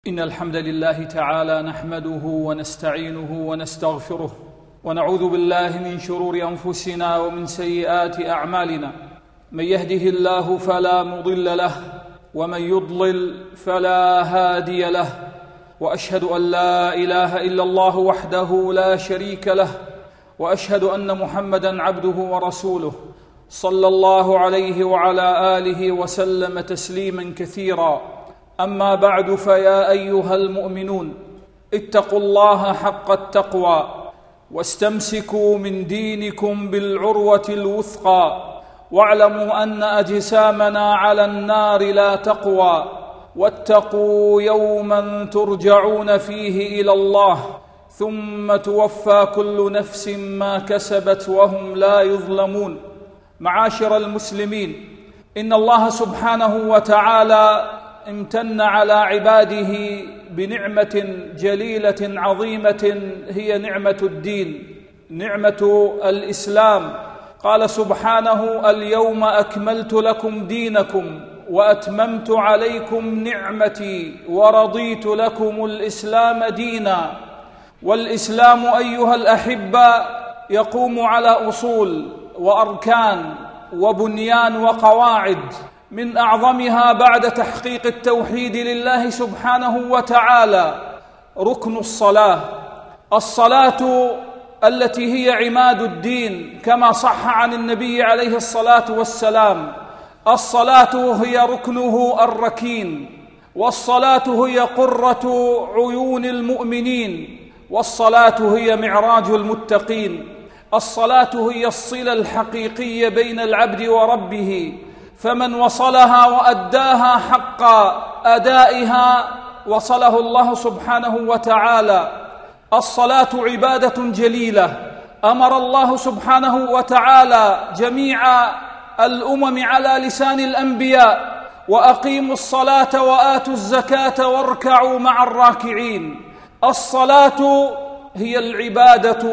إن الحمد لله تعالى نحمده ونستعينه ونستغفره ونعوذ بالله من شرور أنفسنا ومن سيئات أعمالنا. من يهده الله فلا مضل له ومن يضلل فلا هادي له، وأشهد أن لا إله إلا الله وحده لا شريك له، وأشهد أن محمدًا عبده ورسوله صلى الله عليه وعلى آله وسلم تسليمًا كثيرًا. أما بعد، فيا أيها المؤمنون اتقوا الله حق التقوى واستمسكوا من دينكم بالعروة الوثقى، واعلموا أن أجسامنا على النار لا تقوى، واتقوا يوما ترجعون فيه إلى الله ثم توفى كل نفس ما كسبت وهم لا يظلمون. معاشر المسلمين، إن الله سبحانه وتعالى امتن على عباده بنعمة جليلة عظيمة، هي نعمة الدين، نعمة الإسلام. قال سبحانه: اليوم أكملت لكم دينكم وأتممت عليكم نعمتي ورضيت لكم الإسلام دينا. والإسلام أيها الأحبة يقوم على أصول وأركان وبنيان وقواعد، من أعظمها بعد تحقيق التوحيد لله سبحانه وتعالى ركن الصلاة. الصلاة التي هي عماد الدين، كما صح عن النبي عليه الصلاة والسلام: الصلاة هي ركنه الركين، والصلاة هي قرة عيون المؤمنين، والصلاة هي معراج المتقين. الصلاة هي الصلة الحقيقية بين العبد وربه، فمن وصلها وأداها حق أدائها وصله الله سبحانه وتعالى. الصلاة عبادة جليلة أمر الله سبحانه وتعالى جميع الأمم على لسان الأنبياء: وأقيموا الصلاة وآتوا الزكاة واركعوا مع الراكعين. الصلاة هي العبادة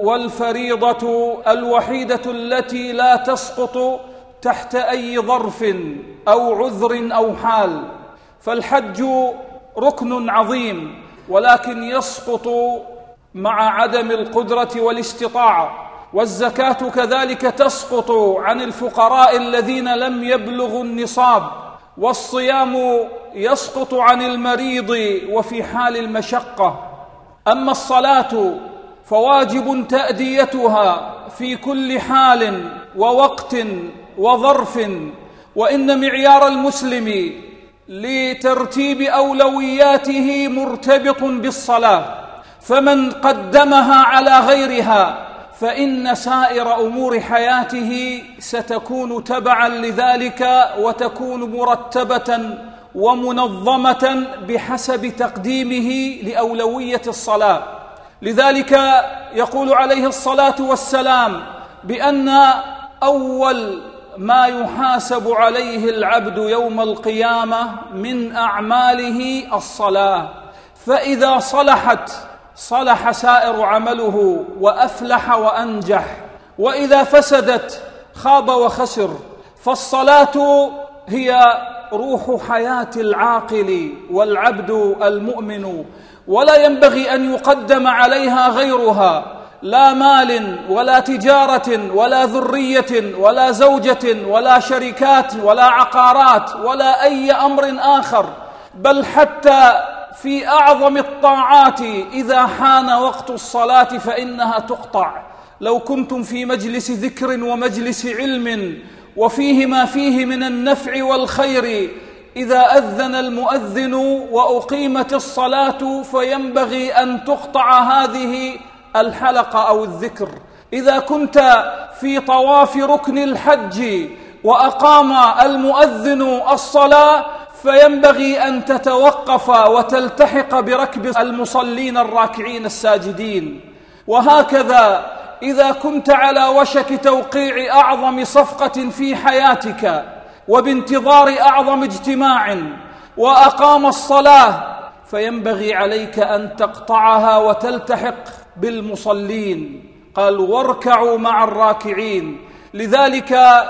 والفريضة الوحيدة التي لا تسقط تحت أي ظرف أو عذر أو حال. فالحج ركن عظيم، ولكن يسقط مع عدم القدرة والاستطاعة، والزكاة كذلك تسقط عن الفقراء الذين لم يبلغوا النصاب، والصيام يسقط عن المريض وفي حال المشقة. أما الصلاة فواجب تأديتها في كل حال ووقت وظرف، وإن معيار المسلم لترتيب أولوياته مرتبط بالصلاة، فمن قدمها على غيرها فإن سائر أمور حياته ستكون تبعا لذلك، وتكون مرتبة ومنظمة بحسب تقديمه لأولوية الصلاة. لذلك يقول عليه الصلاة والسلام بأن أول ما يحاسب عليه العبد يوم القيامة من أعماله الصلاة، فإذا صلحت صلح سائر عمله وأفلح وأنجح، وإذا فسدت خاب وخسر. فالصلاة هي روح حياة العاقل والعبد المؤمن، ولا ينبغي أن يقدم عليها غيرها، لا مال ولا تجارة ولا ذرية ولا زوجة ولا شركات ولا عقارات ولا أي أمر آخر، بل حتى في أعظم الطاعات إذا حان وقت الصلاة فإنها تقطع. لو كنتم في مجلس ذكر ومجلس علم وفيه ما فيه من النفع والخير، إذا أذن المؤذن وأقيمت الصلاة فينبغي أن تقطع هذه الحلقة أو الذكر. إذا كنت في طواف ركن الحج وأقام المؤذن الصلاة فينبغي أن تتوقف وتلتحق بركب المصلين الراكعين الساجدين. وهكذا إذا كنت على وشك توقيع أعظم صفقة في حياتك وبانتظار أعظم اجتماع وأقام الصلاة، فينبغي عليك أن تقطعها وتلتحق بالمصلين. قال: واركعوا مع الراكعين. لذلك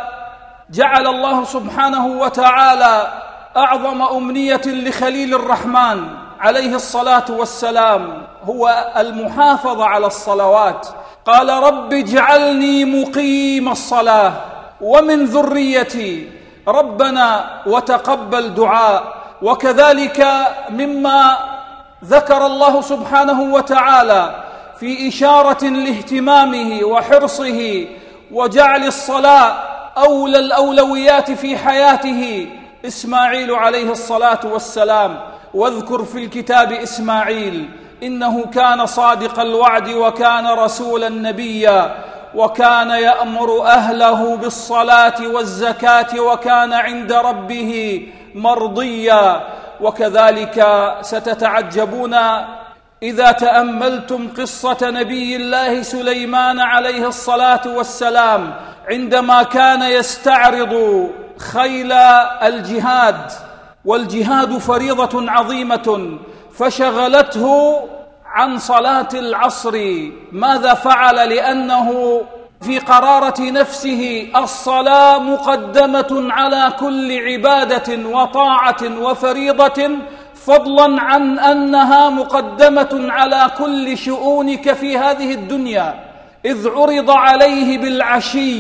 جعل الله سبحانه وتعالى أعظم أمنية لخليل الرحمن عليه الصلاة والسلام هو المحافظة على الصلوات. قال رب اجعلني مقيم الصلاة ومن ذريتي ربنا وتقبل دعاء. وكذلك مما ذكر الله سبحانه وتعالى في إشارة لاهتمامه وحرصه وجعل الصلاة أولى الأولويات في حياته إسماعيل عليه الصلاة والسلام. واذكر في الكتاب إسماعيل إنه كان صادق الوعد وكان رسولا نبيا وكان يأمر أهله بالصلاة والزكاة وكان عند ربه مرضيا. وكذلك ستتعجبون إذا تأملتم قصة نبي الله سليمان عليه الصلاة والسلام عندما كان يستعرض خيل الجهاد، والجهاد فريضة عظيمة، فشغلته عن صلاة العصر. ماذا فعل؟ لأنه في قرارة نفسه الصلاة مقدمة على كل عبادة وطاعة وفريضة، فضلا عن أنها مقدمة على كل شؤونك في هذه الدنيا. إذ عرض عليه بالعشي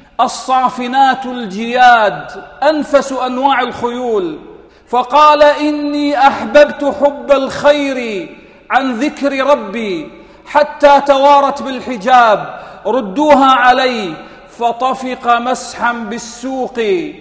الصافنات الجياد أنفس أنواع الخيول، فقال إني أحببت حب الخير عن ذكر ربي حتى توارت بالحجاب، ردوها علي. فطفق مسحا بالسوق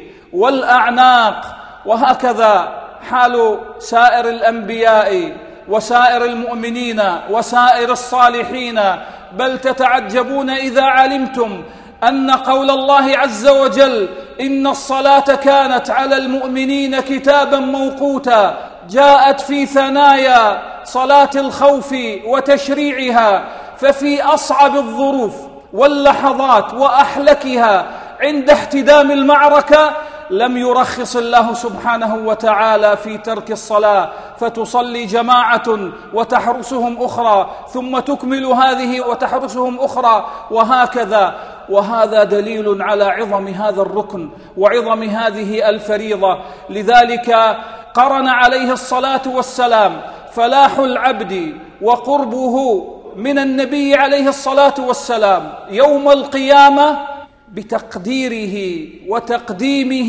والأعناق. وهكذا حال سائر الأنبياء وسائر المؤمنين وسائر الصالحين. بل تتعجبون إذا علمتم أن قول الله عز وجل إن الصلاة كانت على المؤمنين كتابا موقوتا جاءت في ثنايا صلاة الخوف وتشريعها. ففي أصعب الظروف واللحظات وأحلكها عند احتدام المعركة لم يرخص الله سبحانه وتعالى في ترك الصلاة، فتصلي جماعة وتحرسهم أخرى، ثم تكمل هذه وتحرسهم أخرى، وهكذا. وهذا دليل على عظم هذا الركن وعظم هذه الفريضة. لذلك قرن عليه الصلاة والسلام فلاح العبد وقربه من النبي عليه الصلاة والسلام يوم القيامة بتقديره وتقديمه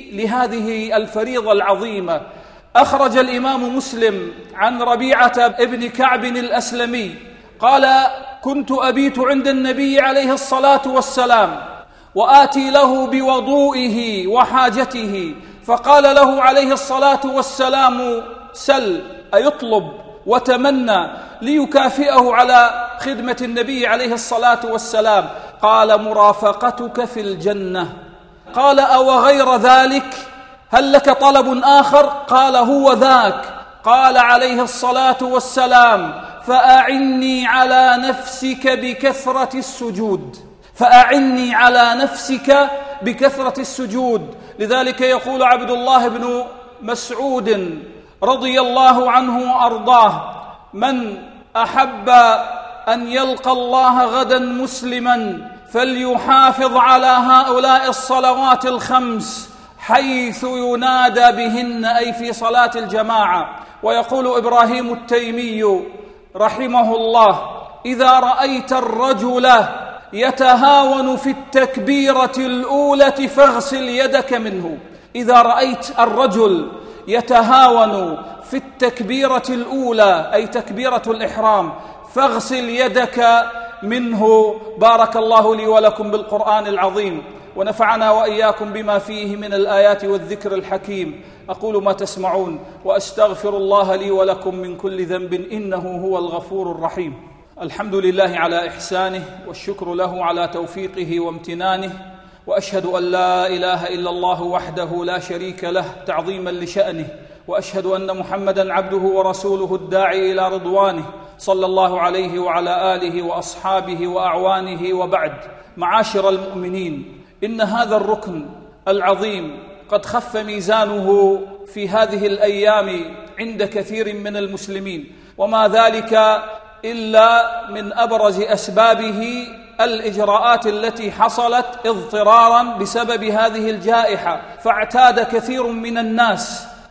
لهذه الفريضة العظيمة. أخرج الإمام مسلم عن ربيعة ابن كعب الأسلمي قال كنت أبيت عند النبي عليه الصلاة والسلام وآتي له بوضوئه وحاجته، فقال له عليه الصلاة والسلام سل، أيطلب وتمنى ليكافئه على خدمة النبي عليه الصلاة والسلام. قال مرافقتك في الجنة. قال أو غير ذلك؟ هل لك طلب آخر؟ قال هو ذاك. قال عليه الصلاة والسلام فأعني على نفسك بكثرة السجود، فأعني على نفسك بكثرة السجود. لذلك يقول عبد الله بن مسعود رضي الله عنه وأرضاه من أحب أن يلقى الله غدا مسلما فليحافظ على هؤلاء الصلوات الخمس حيث ينادى بهن، أي في صلاة الجماعة. ويقول إبراهيم التيمي رحمه الله إذا رأيت الرجل يتهاون في التكبيرة الأولى فاغسل يدك منه. إذا رأيت الرجل يتهاون في التكبيرة الأولى أي تكبيرة الإحرام فاغسل يدك منه. بارك الله لي ولكم بالقرآن العظيم، ونفعنا وإياكم بما فيه من الآيات والذكر الحكيم. أقول ما تسمعون وأستغفر الله لي ولكم من كل ذنب إنه هو الغفور الرحيم. الحمد لله على إحسانه والشكر له على توفيقه وامتنانه، وأشهد أن لا إله إلا الله وحده لا شريك له تعظيما لشأنه، وأشهد أن محمدًا عبده ورسوله الداعي إلى رضوانه صلى الله عليه وعلى آله وأصحابه وأعوانه. وبعد، معاشر المؤمنين، إن هذا الركن العظيم قد خف ميزانه في هذه الأيام عند كثير من المسلمين، وما ذلك إلا من أبرز أسبابه الإجراءات التي حصلت اضطرارا بسبب هذه الجائحة. فاعتاد كثير من الناس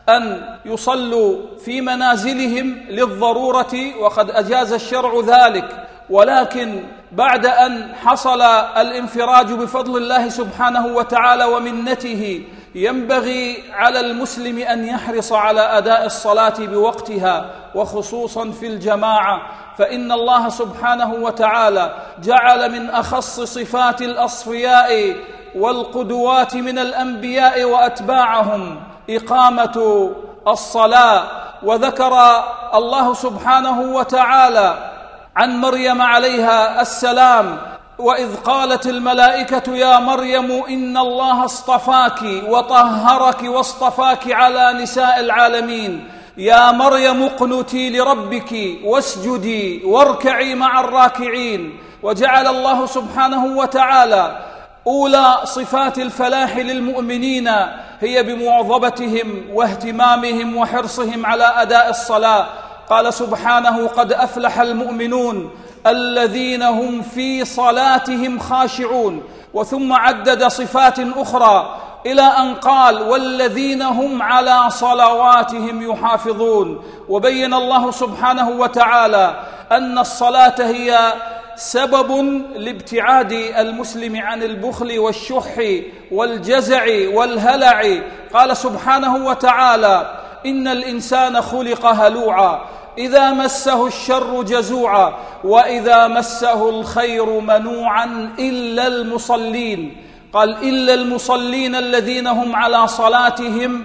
أن يصلوا في منازلهم للضرورة، وقد أجاز الشرع ذلك، ولكن بعد أن حصل الانفراج بفضل الله سبحانه وتعالى ومنته ينبغي على المسلم أن يحرص على أداء الصلاة بوقتها، وخصوصا في الجماعة، فإن الله سبحانه وتعالى جعل من أخص صفات الأصفياء والقدوات من الأنبياء وأتباعهم إقامة الصلاة. وذكر الله سبحانه وتعالى عن مريم عليها السلام: وإذ قالت الملائكة يا مريم إن الله اصطفاك وطهرك واصطفاك على نساء العالمين، يا مريم اقنتي لربك واسجدي واركعي مع الراكعين. وجعل الله سبحانه وتعالى أولى صفات الفلاح للمؤمنين هي بمواظبتهم واهتمامهم وحرصهم على أداء الصلاة. قال سبحانه: قد أفلح المؤمنون الذين هم في صلاتهم خاشعون. وثم عدد صفات أخرى إلى أن قال: والذين هم على صلواتهم يحافظون. وبين الله سبحانه وتعالى أن الصلاة هي سبب لابتعاد المسلم عن البخل والشح والجزع والهلع. قال سبحانه وتعالى: إن الإنسان خلق هلوعا إذا مسه الشر جزوعا وإذا مسه الخير منوعا إلا المصلين. قال: إلا المصلين الذين هم على صلاتهم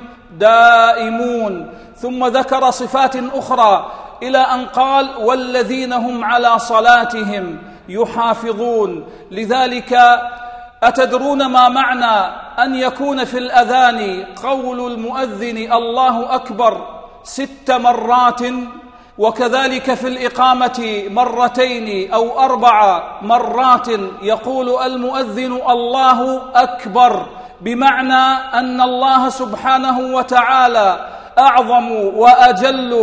دائمون. ثم ذكر صفات أخرى إلى أن قال: والذين هم على صلاتهم يحافظون. لذلك أتدرون ما معنى أن يكون في الأذان قول المؤذن الله أكبر 6 مرات، وكذلك في الإقامة 2 أو 4 مرات يقول المؤذن الله أكبر، بمعنى أن الله سبحانه وتعالى أعظم وأجل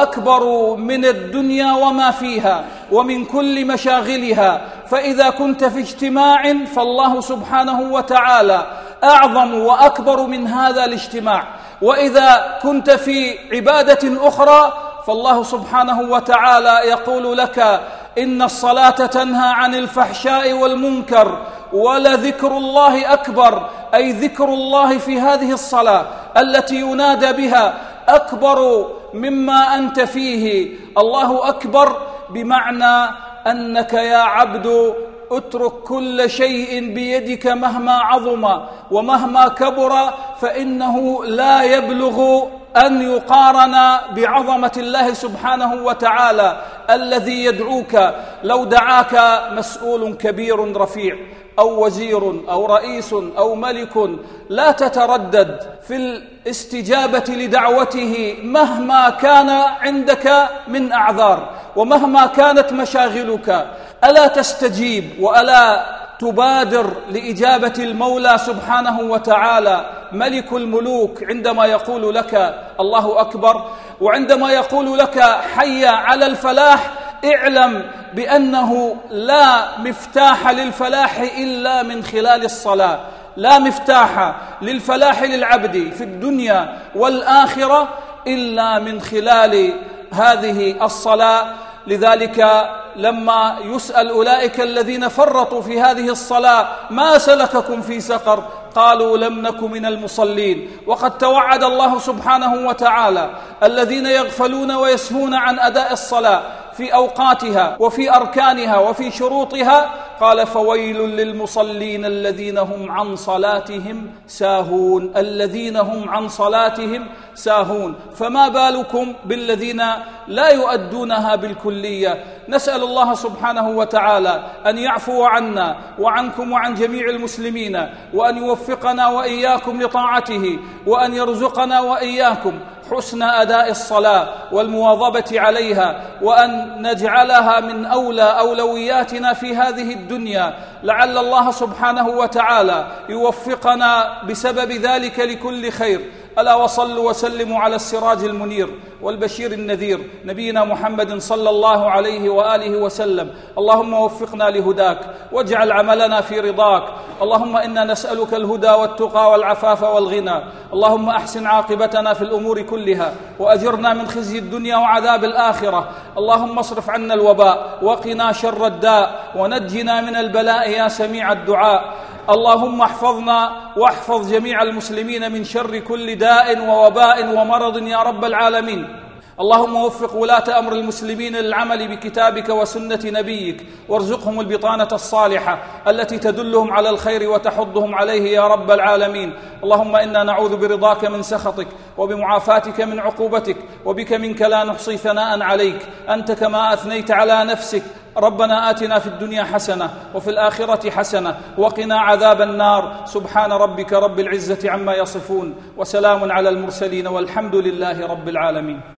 وأكبر من الدنيا وما فيها ومن كل مشاغلها. فإذا كنت في اجتماع فالله سبحانه وتعالى أعظم وأكبر من هذا الاجتماع، وإذا كنت في عبادة أخرى فالله سبحانه وتعالى يقول لك: إن الصلاة تنهى عن الفحشاء والمنكر ولذكر الله أكبر، أي ذكر الله في هذه الصلاة التي ينادى بها أكبر مما أنت فيه. الله أكبر بمعنى أنك يا عبد اترك كل شيء بيدك مهما عظم ومهما كبر، فإنه لا يبلغ أن يقارن بعظمة الله سبحانه وتعالى الذي يدعوك. لو دعاك مسؤول كبير رفيع أو وزير أو رئيس أو ملك لا تتردد في الاستجابة لدعوته مهما كان عندك من أعذار ومهما كانت مشاغلك. ألا تستجيب وألا تبادر لإجابة المولى سبحانه وتعالى ملك الملوك عندما يقول لك الله أكبر؟ وعندما يقول لك حي على الفلاح اعلم بأنه لا مفتاح للفلاح إلا من خلال الصلاة، لا مفتاح للفلاح للعبد في الدنيا والآخرة إلا من خلال هذه الصلاة. لذلك لما يسأل أولئك الذين فرطوا في هذه الصلاة: ما سلككم في سقر؟ قالوا: لم نك من المصلين. وقد توعد الله سبحانه وتعالى الذين يغفلون ويسهون عن أداء الصلاة في أوقاتها وفي أركانها وفي شروطها، قال: فويل للمصلين الذين هم عن صلاتهم ساهون، الذين هم عن صلاتهم ساهون. فما بالكم بالذين لا يؤدونها بالكلية؟ نسأل الله سبحانه وتعالى أن يعفو عنا وعنكم وعن جميع المسلمين، وأن يوفقنا وإياكم لطاعته، وأن يرزقنا وإياكم حسن أداء الصلاة والمواظبة عليها، وأن نجعلها من أولى أولوياتنا في هذه الدنيا. لعل الله سبحانه وتعالى يوفقنا بسبب ذلك لكل خير. ألا وصلوا وسلموا على السراج المنير والبشير النذير نبينا محمد صلى الله عليه وآله وسلم. اللهم وفقنا لهداك واجعل عملنا في رضاك. اللهم إنا نسألك الهدى والتقى والعفاف والغنى. اللهم أحسن عاقبتنا في الأمور كلها وأجرنا من خزي الدنيا وعذاب الآخرة. اللهم اصرف عنا الوباء وقنا شر الداء ونجنا من البلاء يا سميع الدعاء. اللهم احفظنا واحفظ جميع المسلمين من شر كل داء ووباء ومرض يا رب العالمين. اللهم وفق ولاة أمر المسلمين للعمل بكتابك وسنة نبيك، وارزقهم البطانة الصالحة التي تدلهم على الخير وتحضهم عليه يا رب العالمين. اللهم إنا نعوذ برضاك من سخطك وبمعافاتك من عقوبتك، وبك منك لا نحصي ثناء عليك أنت كما أثنيت على نفسك. ربنا آتنا في الدنيا حسنة وفي الآخرة حسنة وقنا عذاب النار. سبحان ربك رب العزة عما يصفون، وسلام على المرسلين، والحمد لله رب العالمين.